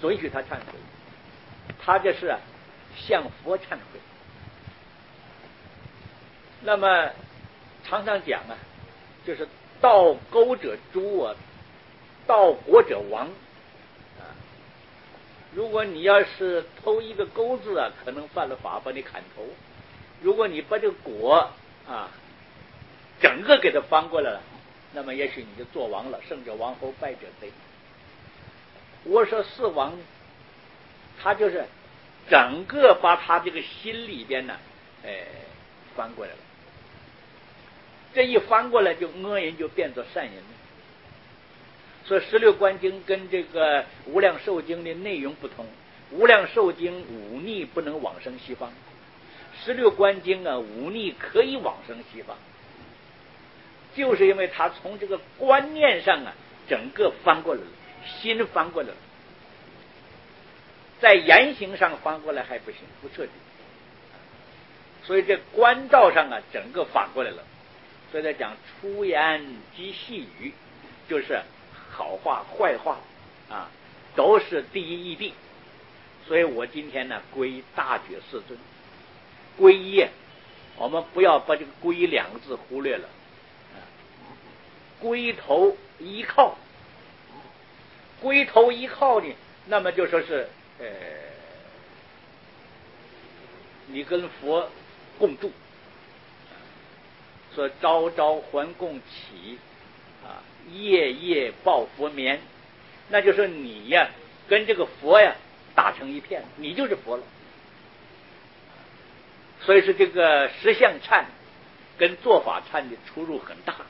准许他忏悔，他这是向佛忏悔。那么常常讲就是道沟者诛道果者亡如果你要是偷一个钩子可能犯了法，把你砍头；如果你把这个果整个给它翻过来了，那么也许你就做王了。胜者王侯，败者贼。我说四王，他就是整个把他这个心里边翻过来了。这一翻过来，就恶人就变作善人了。所以16观经跟这个无量寿经的内容不同。无量寿经忤逆不能往生西方，16观经忤逆可以往生西方，就是因为他从这个观念上整个翻过来了，心翻过来了。在言行上翻过来还不行，不彻底，所以这观照上整个反过来了。所以在讲出言及细语，就是好话坏话都是第一义谛。所以我今天归大觉世尊，皈依我们不要把这个皈依2个字忽略了，归头依靠，归头依靠呢，那么就说是你跟佛共住，说朝朝还供起夜夜报佛眠，那就是你跟这个佛打成一片，你就是佛了。所以是这个实相忏跟做法忏的出入很大。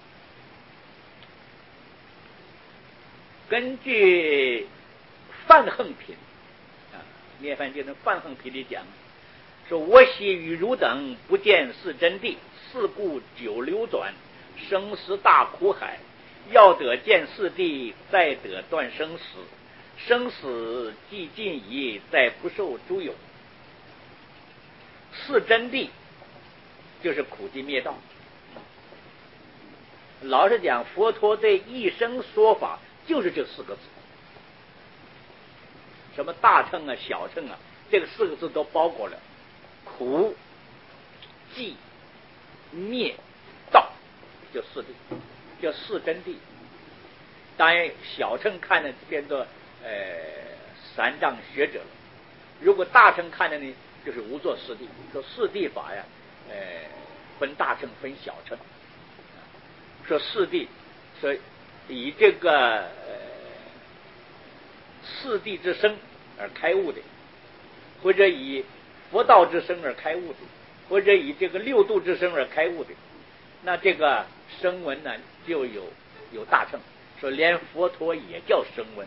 根据范横品涅槃经的范横品里讲，说我昔与汝等不见四真谛，是故久流转，生死大苦海。要得见四谛，再得断生死。生死既尽矣，再不受诸有。四真谛就是苦集灭道。老实讲，佛陀这一生说法就是这4个字，什么大乘小乘这个4个字都包括了苦集灭道，就4谛，叫四真谛。当然小乘看的变作三藏学者了，如果大乘看的呢，就是无作四谛。说四谛法分大乘分小乘，说四谛，说以这个四谛之身而开悟的，或者以佛道之身而开悟的，或者以这个六度之身而开悟的，那这个声闻呢就有大乘。说连佛陀也叫声闻。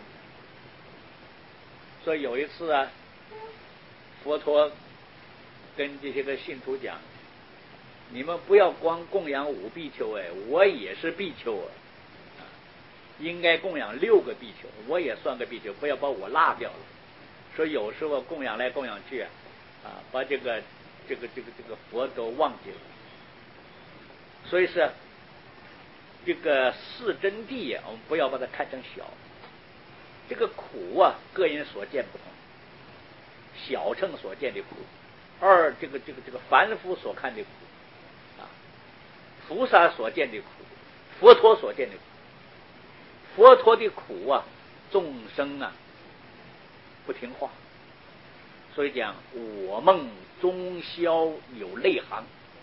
所以有一次佛陀跟这些个信徒讲，你们不要光供养5比丘我也是比丘应该供养6个比丘，我也算个比丘，不要把我落掉了。说有时候供养来供养去把这个佛都忘记了。所以是这个四真谛我们不要把它看成小。这个苦个人所见不同，小乘所见的苦，这个凡夫所看的苦菩萨所见的苦，佛陀所见的苦。佛陀的苦众生不听话，所以讲我梦中宵有泪行。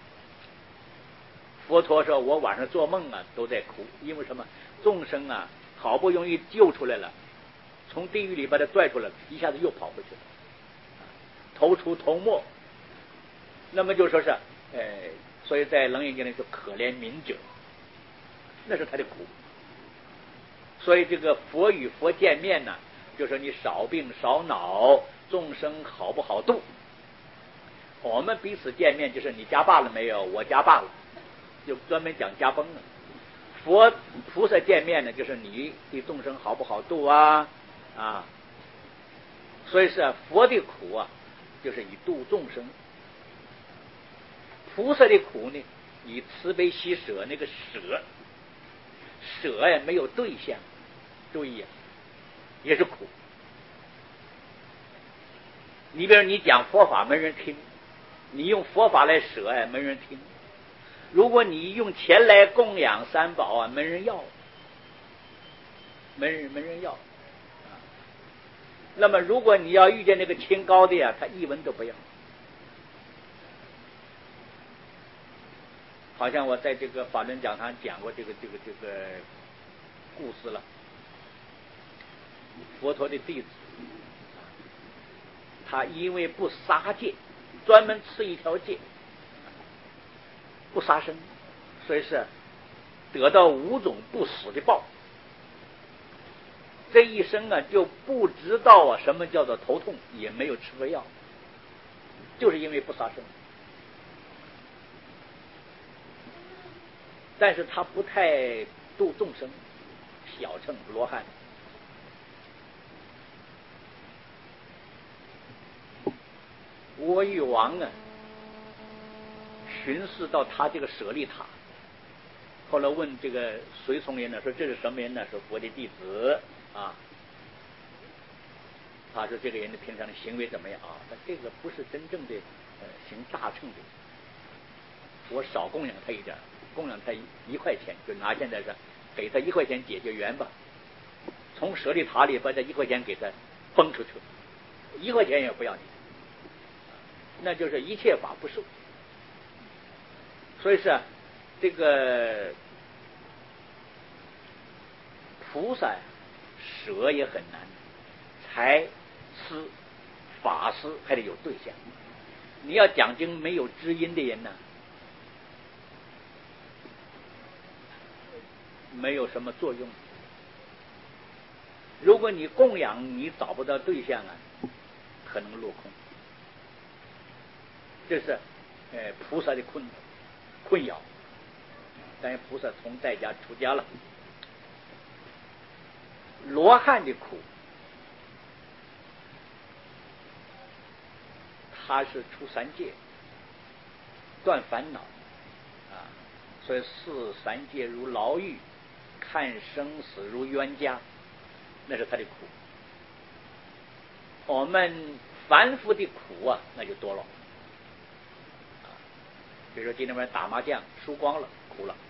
佛陀说我晚上做梦都在哭，因为什么？众生好不容易救出来了，从地狱里把他拽出来了，一下子又跑回去了，头出头没。那么就说是所以在楞严经里说可怜悯者，那是他的苦。所以这个佛与佛见面就说你少病少恼，众生好不好度。我们彼此见面就是你家罢了没有，我家罢了，就专门讲家崩了。佛菩萨见面呢，就是你对众生好不好度所以是佛的苦就是以度众生。菩萨的苦呢，以慈悲喜舍。那个舍没有对象，注意也是苦。 你比如你讲佛法没人听，你用佛法来舍爱没人听，如果你用钱来供养三宝啊，没人要，没人要。那么如果你要遇见那个清高的呀，他一文都不要。好像我在这个法轮讲堂讲过这个故事了。佛陀的弟子，他因为不杀戒，专门吃一条戒，不杀生，所以是得到5种不死的报。这一生啊，就不知道啊什么叫做头痛，也没有吃过药，就是因为不杀生。但是他不太度众生，小乘罗汉。阿育王啊，巡视到他这个舍利塔，后来问这个随从人呢，说这是什么人呢？说佛的弟子啊。他说这个人的平常的行为怎么样啊？他这个不是真正的行大乘的，我少供养他一点，供养他1块钱，就拿现在是给他1块钱解决缘吧。从舍利塔里把这1块钱给他崩出去，1块钱也不要你，那就是一切法不受。所以是这个菩萨舍也很难，财施法施还得有对象。你要讲经没有知音的人呢，没有什么作用。如果你供养你找不到对象啊，可能落空。这是菩萨的困扰。但是菩萨从在家出家了。罗汉的苦，他是出3戒，断烦恼啊，所以视3戒如牢狱，看生死如冤家，那是他的苦。我们凡夫的苦啊，那就多了。比如说今天晚上打麻将输光了，苦了。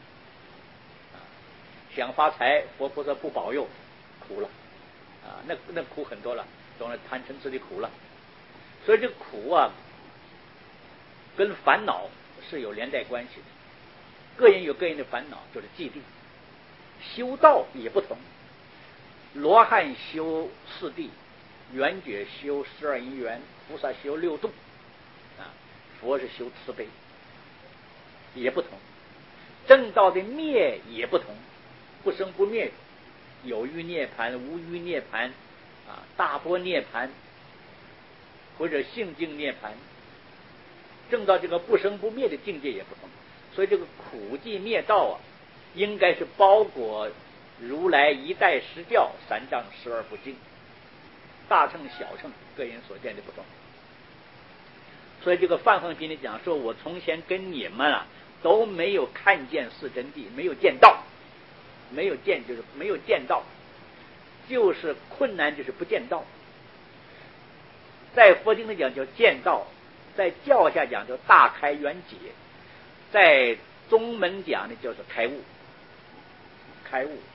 想发财，佛菩萨不保佑，苦了。那苦很多了，懂了贪嗔痴的苦了。所以这个苦啊，跟烦恼是有连带关系的。个人有个人的烦恼，就是嫉妒。修道也不同，罗汉修4谛，圆觉修12因缘，菩萨修6度，佛是修慈悲，也不同。正道的灭也不同，不生不灭，有余涅盘、无余涅盘，大波涅盘或者性净涅盘。正道这个不生不灭的境界也不同，所以这个苦寂灭道啊，应该是包裹如来一代实教3藏12部经，大乘小乘个人所见的不同。所以这个范恒平的讲说，我从前跟你们都没有看见四真谛，没有见道，没有见就是没有见道，就是困难就是不见道。在佛经里讲叫见道，在教下讲叫大开圆解，在宗门讲的就是开悟。开悟，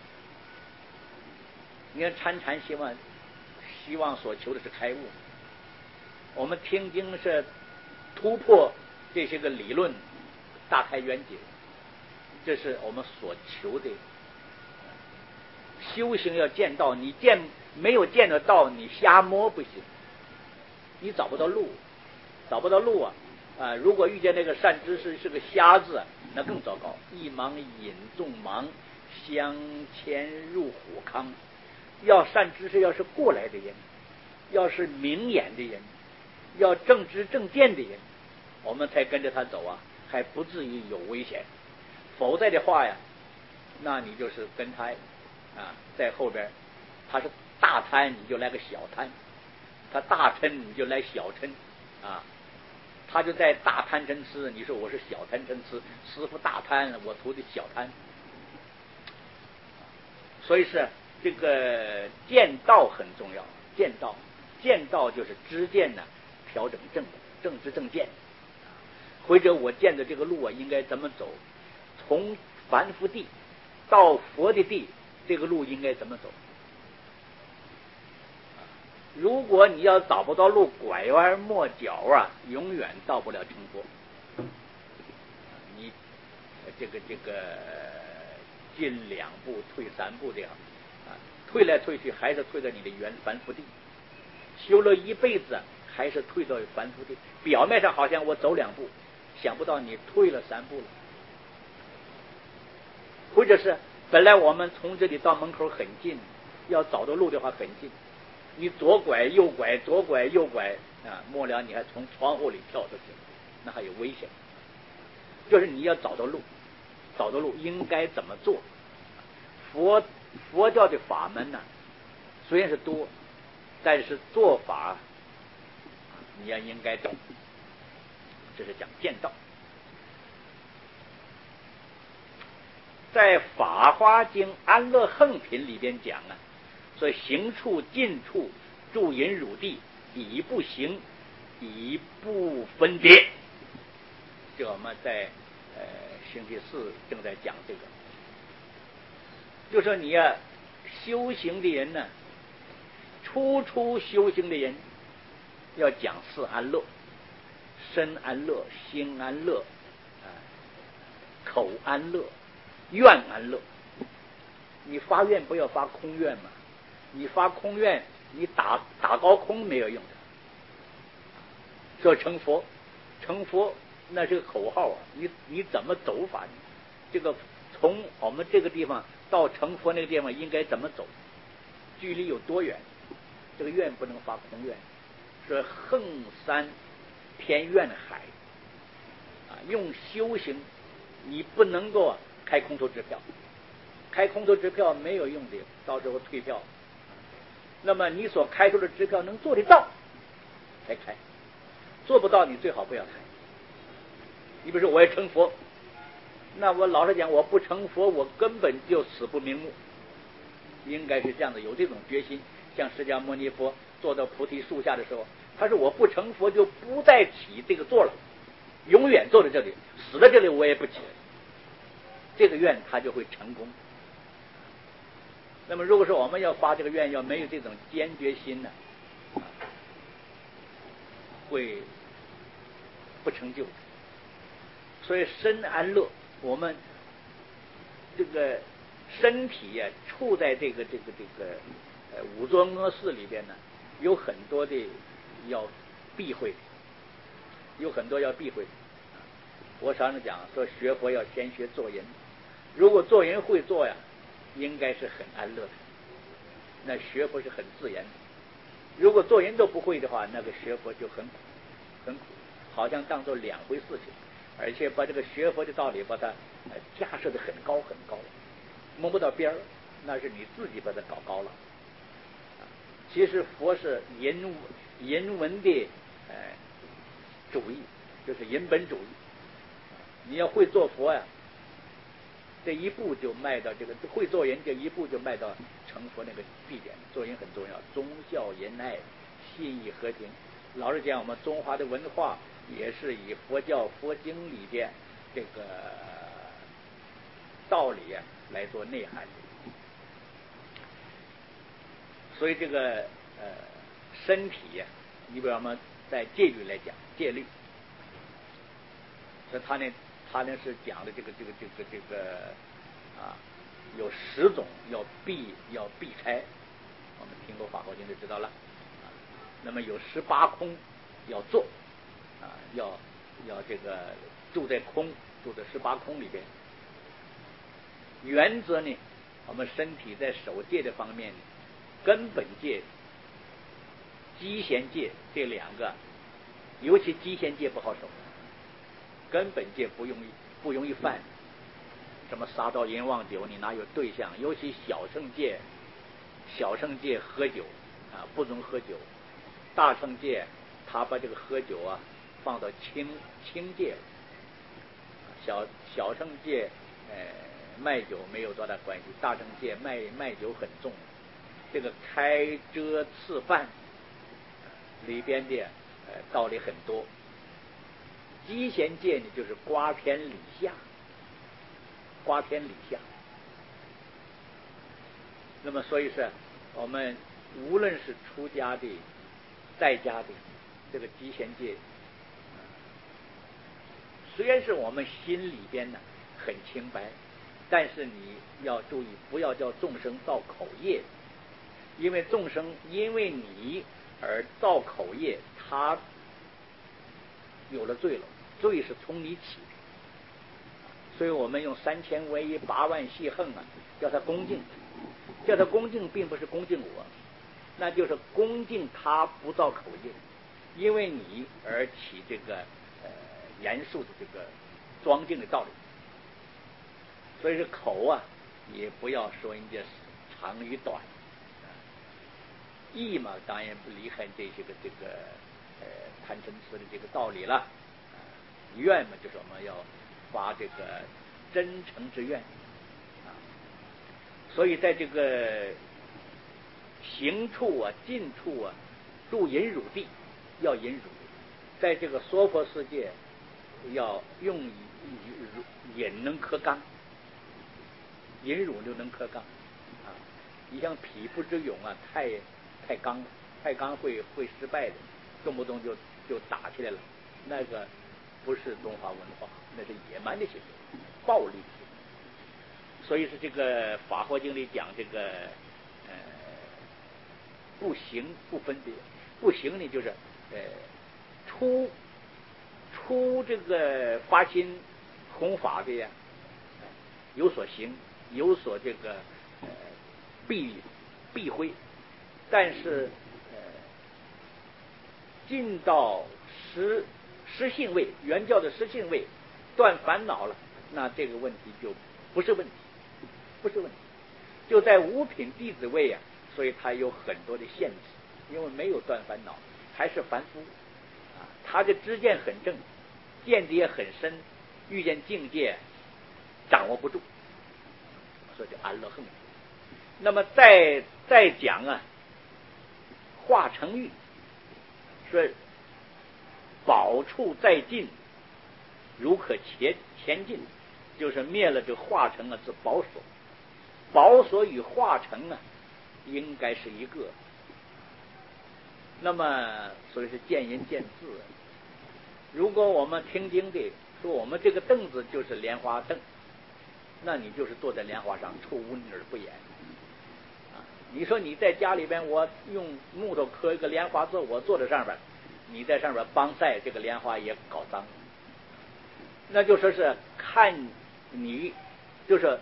你看参禅希望所求的是开悟。我们听经是突破这些个理论，大开圆解，这是我们所求的。修行要见道，你没有见得道，你瞎摸不行，你找不到路，如果遇见那个善知识是个瞎子，那更糟糕。一盲引众盲，相牵入火坑。要善知识，要是过来的人，要是明眼的人，要正知正见的人，我们才跟着他走还不至于有危险。否则的话呀，那你就是跟他在后边，他是大贪，你就来个小贪；他大嗔，你就来小嗔他就在大贪嗔痴，你说我是小贪嗔痴，师父大贪，我徒弟小贪。所以是这个见道很重要，见道见道就是知见呢，调整正知正见。或者我见的这个路啊，应该怎么走？从凡夫地到佛的地，这个路应该怎么走？如果你要找不到路，拐弯抹角啊，永远到不了成佛。你这个进2步退3步这样啊，退来退去还是退到你的原凡夫地，修了一辈子还是退到凡夫地。表面上好像我走2步，想不到你退了3步了。或者是本来我们从这里到门口很近，要找到路的话很近，你左拐右拐，左拐右拐啊，末了你还从窗户里跳出去，那还有危险。就是你要找到路应该怎么做？佛教的法门呢，虽然是多，但是做法你要应该懂。这是讲见道。在《法华经·安乐横品》里边讲啊，说行处近处住隐汝地，以不行，以不分别。这我们在星期4正在讲这个，就说你呀，修行的人呢，初修行的人要讲4安乐：身安乐、心安乐、口安乐、愿安乐。你发愿不要发空愿嘛？你发空愿，你打高空没有用的。说成佛那是个口号啊，你怎么走法呢？这个从我们这个地方到成佛那个地方应该怎么走？距离有多远？这个愿不能发空愿，是横山偏愿海啊！用修行，你不能够开空头支票，开空头支票没有用的，到时候退票。那么你所开出的支票能做得到才开，做不到你最好不要开。你比如说我要成佛，那我老实讲，我不成佛，我根本就死不瞑目。应该是这样的，有这种决心。像释迦牟尼佛坐到菩提树下的时候，他说我不成佛就不再起这个座了，永远坐在这里，死在这里我也不起。这个愿他就会成功。那么如果说我们要发这个愿，要没有这种坚决心呢，会不成就。所以身安乐，我们这个身体呀，处在这个五浊恶世里边呢，有很多的要避讳，有很多要避讳。我常常讲说，学佛要先学做人。如果做人会做呀，应该是很安乐的，那学佛是很自然的。如果做人都不会的话，那个学佛就很苦，好像当做2回事情。而且把这个学佛的道理把它架设的很高很高，摸不到边儿，那是你自己把它搞高了。其实佛是人文的主义，就是人本主义。你要会做佛呀，这一步就迈到这个会做人，这一步就迈到成佛那个地点。做人很重要，忠孝仁爱、信义和平。老实讲，我们中华的文化也是以佛教佛经里边这个道理来做内涵的。所以这个身体呀，你比如我们在戒律来讲，戒律，所以他呢是讲的这个有10种要避开，我们听过法华经就知道了。那么有18空要做要这个住在18空里边。原则呢，我们身体在守戒的方面，根本戒、基贤戒这2个，尤其基贤戒不好守，根本戒不容易犯。什么杀盗淫妄酒，你哪有对象？尤其小乘戒喝酒不准喝酒。大乘戒他把这个喝酒放到轻戒。小乘戒卖酒没有多大关系，大乘戒卖酒很重。这个开遮刺犯里边的道理很多。集贤戒呢，就是瓜偏李下，瓜偏李下。那么所以说，我们无论是出家的、在家的，这个集贤戒，虽然是我们心里边呢很清白，但是你要注意，不要叫众生造口业，因为众生因为你而造口业，他有了罪了，罪是从你起的。所以我们用3000唯一8万细横啊，叫他恭敬，叫他恭敬，并不是恭敬我，那就是恭敬他不造口业，因为你而起这个严肃的这个庄敬的道理。所以说口啊，也不要说人家长与短，义嘛，当然不离开这些个贪嗔痴的这个道理了。愿嘛，就是我们要发这个真诚之愿。所以在这个行处啊、进处啊，住隐辱地要隐辱，在这个娑婆世界要用隐能克刚，隐辱就能克刚啊。你像匹夫之勇啊，太刚了，太刚会失败的，动不动就打起来了，那个不是中华文化，那是野蛮的行为，暴力的行为。所以是这个《法华经》里讲这个不行不分别，不行呢就是出这个发心弘法的呀，有所行，有所这个避讳，但是进到实性位，原教的实性位，断烦恼了，那这个问题就不是问题，不是问题。就在五品弟子位啊，所以他有很多的限制，因为没有断烦恼，还是凡夫啊，他的知见很正，见地也很深，遇见境界掌握不住，所以就安乐横。那么再讲啊，化成欲，说宝处在近，如可前进，就是灭了这化成啊，是宝所。宝所与化成啊，应该是一个。那么所以是见仁见智。如果我们听经的说我们这个凳子就是莲花凳，那你就是坐在莲花上，触污泥而不言。你说你在家里边，我用木头刻一个莲花座，我坐在上边，你在上边帮晒，这个莲花也搞脏。那就说是看你就是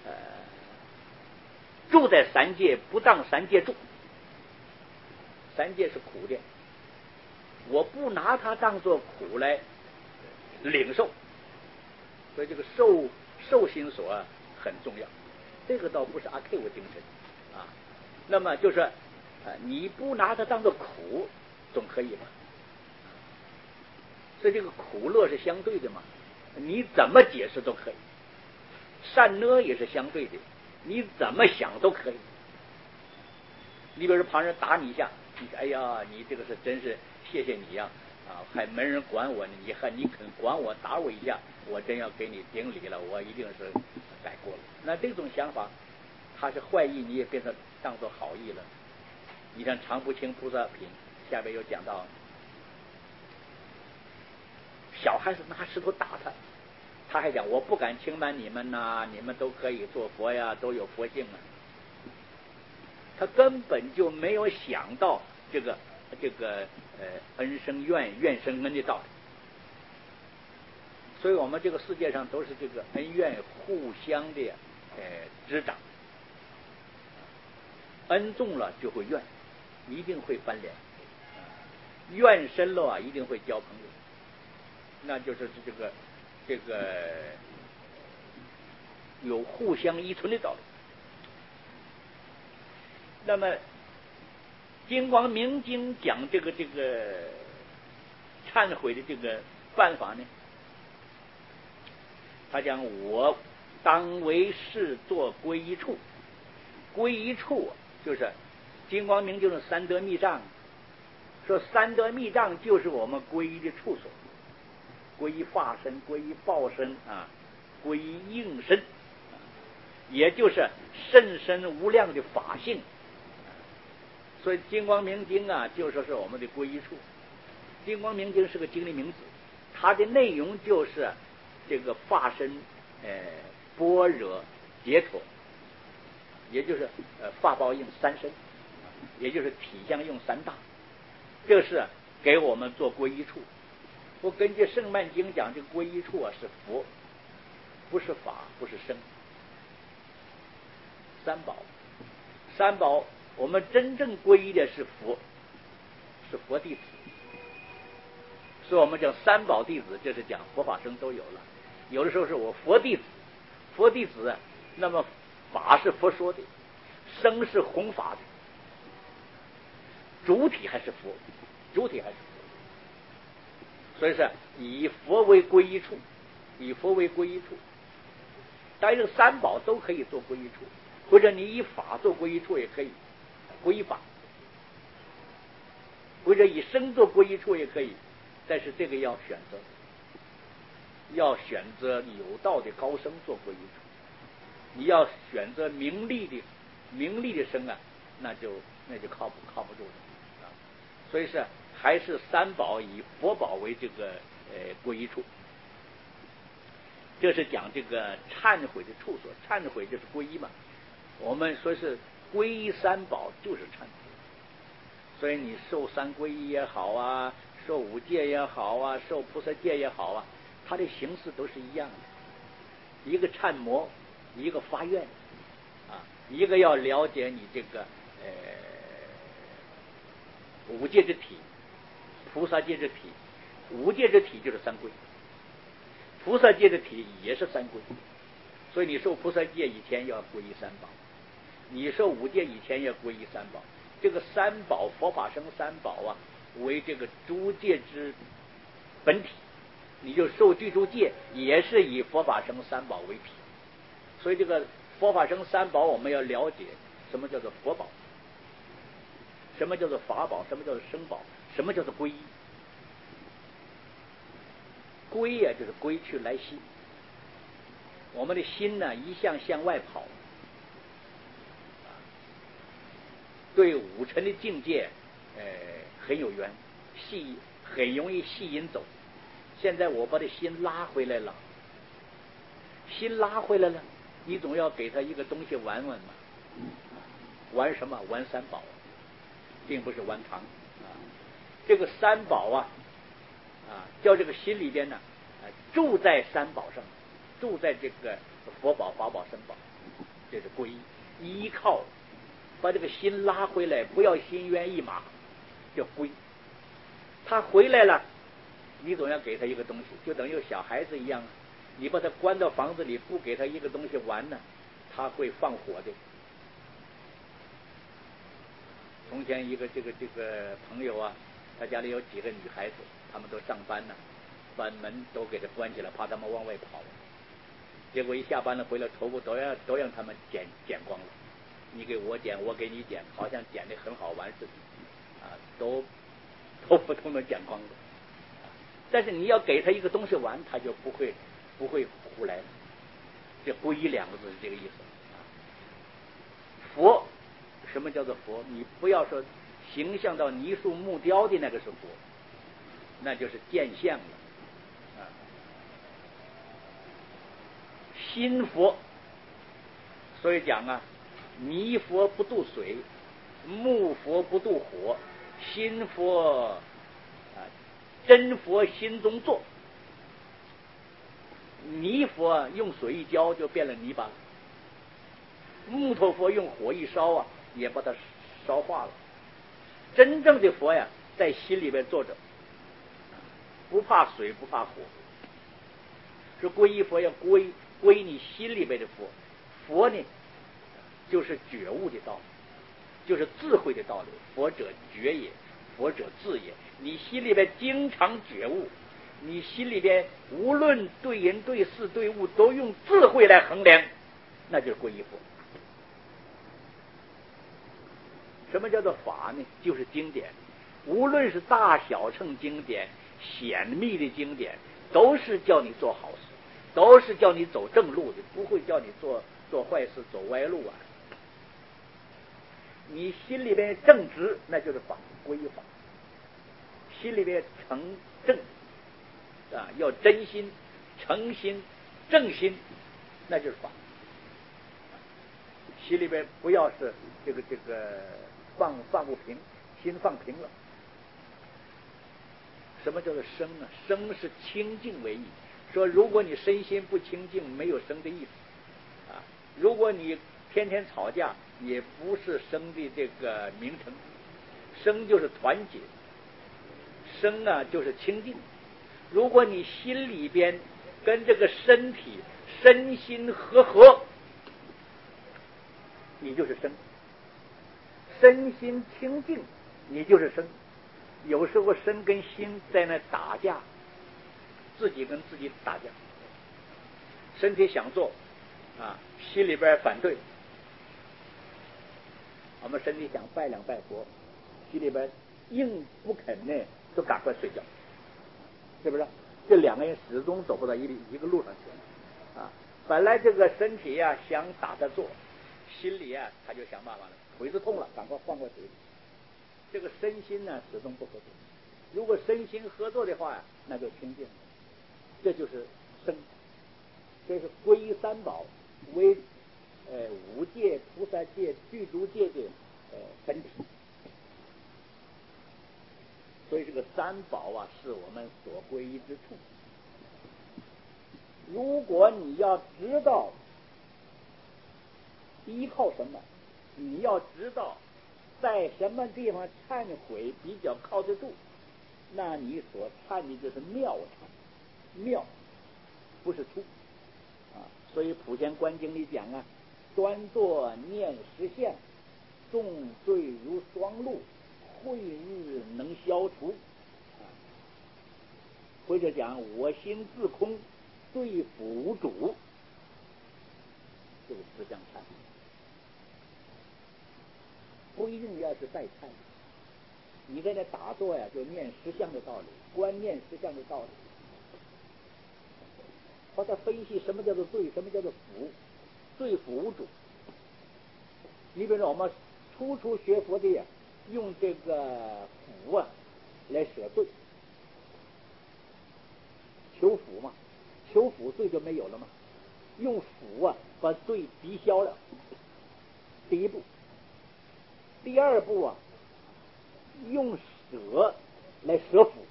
住在三界，不当三界住。三界是苦的，我不拿它当作苦来领受，所以这个受心所很重要。这个倒不是阿 Q 精神啊。那么就是你不拿它当作苦，总可以嘛。所以这个苦乐是相对的嘛，你怎么解释都可以。善恶也是相对的，你怎么想都可以。你比如说旁人打你一下，你说哎呀，你这个是真是谢谢你呀，还没人管我呢，你肯管我打我一下，我真要给你顶礼了，我一定是改过了。那这种想法，他是坏意，你也变成当作好意了。你像常不轻菩萨品下边有讲到，小孩子拿石头打他，他还讲我不敢轻慢你们呐，你们都可以做佛呀，都有佛性啊。他根本就没有想到这个恩生怨，怨生恩的道理。所以我们这个世界上都是这个恩怨互相的滋长，恩重了就会怨，一定会翻脸；怨深了啊，一定会交朋友。那就是这个有互相依存的道理。那么金光明经讲这个忏悔的这个办法呢，他讲我当为是做归一处，归一处就是金光明就是三德密藏， 说三德密藏就是我们皈依的处所，皈依法身，皈依报身啊，皈依应身，也就是甚深无量的法性。所以金光明经啊，就说是我们的皈依处。金光明经是个经的名字，它的内容就是这个法身般若解脱，也就是法报应三身，也就是体相用三大，这是给我们做皈依处。我根据圣曼经讲，这个皈依处啊是佛，不是法，不是僧。三宝，三宝，我们真正皈依的是佛，是佛弟子。所以我们讲三宝弟子，这是讲佛法僧都有了。有的时候是我佛弟子，佛弟子，那么法是佛说的，僧是弘法的，主体还是佛，主体还是佛。所以是以佛为皈依处，以佛为皈依处。当然，这个三宝都可以做皈依处，或者你以法做皈依处也可以，皈依法；或者以僧做皈依处也可以。但是这个要选择，要选择有道的高僧做皈依处。你要选择名利的僧啊，那就靠不住了啊。所以是还是三宝以佛宝为这个皈依处。这是讲这个忏悔的处所，忏悔就是皈依嘛。我们说是皈依三宝就是忏悔。所以你受三皈依也好啊，受五戒也好啊，受菩萨戒也好啊，它的形式都是一样的。一个忏摩，一个发愿啊，一个要了解你这个五戒之体，菩萨戒之体。五戒之体就是三皈，菩萨戒的体也是三皈。所以你受菩萨戒以前要皈依三宝，你受五戒以前要皈依三宝。这个三宝，佛法僧三宝啊，为这个诸戒之本体，你就受具足戒也是以佛法僧三宝为体。所以这个佛法僧三宝，我们要了解什么叫做佛宝，什么叫做法宝，什么叫做僧宝，什么叫做皈依。归啊，就是归去来兮。我们的心呢，一向外跑，对五尘的境界很有缘，很容易吸引走。现在我把这心拉回来了，心拉回来了，你总要给他一个东西玩玩嘛。玩什么？玩三宝，并不是玩糖啊。这个三宝啊，叫这个心里边呢，住在三宝上，住在这个佛宝、法宝、僧宝，这是皈依。依靠把这个心拉回来，不要心猿意马，叫皈。他回来了，你总要给他一个东西，就等于小孩子一样，你把他关到房子里，不给他一个东西玩呢，他会放火的。从前一个这个朋友啊，他家里有几个女孩子，他们都上班呢，把门都给他关起来，怕他们往外跑。结果一下班了回来，头发都让他们剪光了。你给我剪，我给你剪，好像剪得很好玩似的，都不能剪光了。但是你要给他一个东西玩，他就不会胡来了。这皈依两个字是这个意思。佛，什么叫做佛？你不要说形象到泥塑木雕的那个是佛，那就是见相了。心佛，所以讲啊，泥佛不渡水，木佛不渡火，心佛真佛心中坐。泥佛用水一浇就变了泥巴了，木头佛用火一烧啊，也把它烧化了。真正的佛呀，在心里边坐着，不怕水不怕火。说皈依佛要归你心里边的佛，佛呢就是觉悟的道理，就是智慧的道理。佛者觉也，佛者智也。你心里边经常觉悟，你心里边无论对人对事对物都用智慧来衡量，那就是皈依佛。什么叫做法呢？就是经典。 无论是大小乘经典、显密的经典，都是叫你做好事，都是叫你走正路的，不会叫你做坏事、走歪路啊。你心里边正直，那就是法，归法。心里边诚正啊，要真心、诚心、正心，那就是法。心里边不要是这个放不平，心放平了。什么叫做生呢？生是清净为义。说如果你身心不清净，没有生的意思啊。如果你天天吵架，也不是生的这个名称。生就是团结，生啊就是清净。如果你心里边跟这个身体身心和，你就是生；身心清净，你就是生。有时候身跟心在那打架，自己跟自己打架，身体想做啊，心里边反对。我们身体想拜两拜佛，心里边硬不肯呢，就赶快睡觉，是不是？这两个人始终走不到一个路上去啊！本来这个身体呀想打着坐，心里啊他就想办法了，腿子痛了，赶快换过腿。这个身心呢始终不合作。如果身心合作的话，那就清净了。这就是生，这是归三宝为五界、菩萨界、具足界的本体。所以这个三宝啊，是我们所归依之处。如果你要知道依靠什么，你要知道在什么地方忏悔比较靠得住，那你所忏的就是妙忏，妙不是出啊。所以普贤观经里讲啊，端坐念实相，重罪如霜露，慧日能消除啊。或者讲我心自空，罪辅无主，这个实相忏。不一定要是拜忏，你在那打坐呀，就念实相的道理，观念实相的道理。或者分析什么叫做罪，什么叫做辅，罪辅无主。你比如说我们初学佛的呀，用这个辅啊来舍罪，求辅嘛，求辅罪就没有了嘛。用辅啊把罪抵消了，第一步。第二步啊，用舍来舍辅。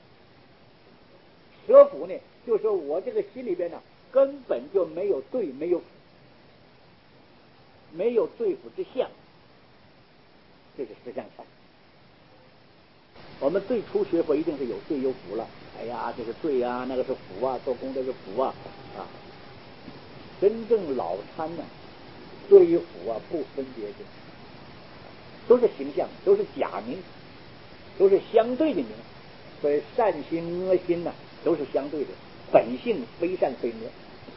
舍辅呢，就是说我这个心里边呢，根本就没有罪，没有辅，没有罪辅之相，这是实相禅。我们最初学佛一定是有罪有辅了，哎呀，这是罪啊，那个是辅啊，做功德是辅啊啊。真正老参呢，罪与辅啊不分别的，都是形象，都是假名，都是相对的名。所以善心恶心呢，都是相对的，本性非善非恶。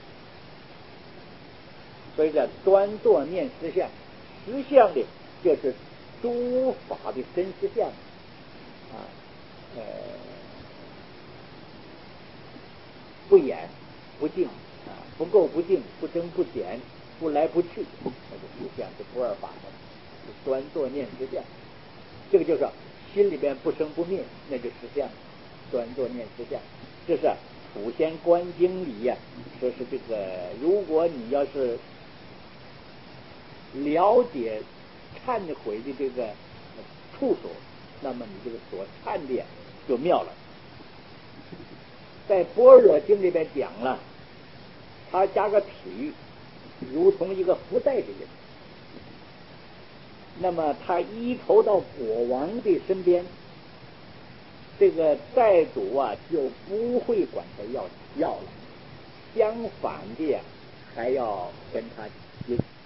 所以叫端坐念实相，实相的就是诸法的真实相啊，不掩不净啊，不垢不净，不增不减，不来不去，那个实相是不二法的，是端坐念实相。这个就是心里边不生不灭，那就实相，端坐念实相。这是普贤观经里呀，说是这个，如果你要是了解忏悔的这个处所，那么你这个所忏的就妙了。在般若经里边讲了，他加个体，如同一个福袋的人，那么他依投到国王的身边，这个债主啊就不会管他要了，相反的还要跟他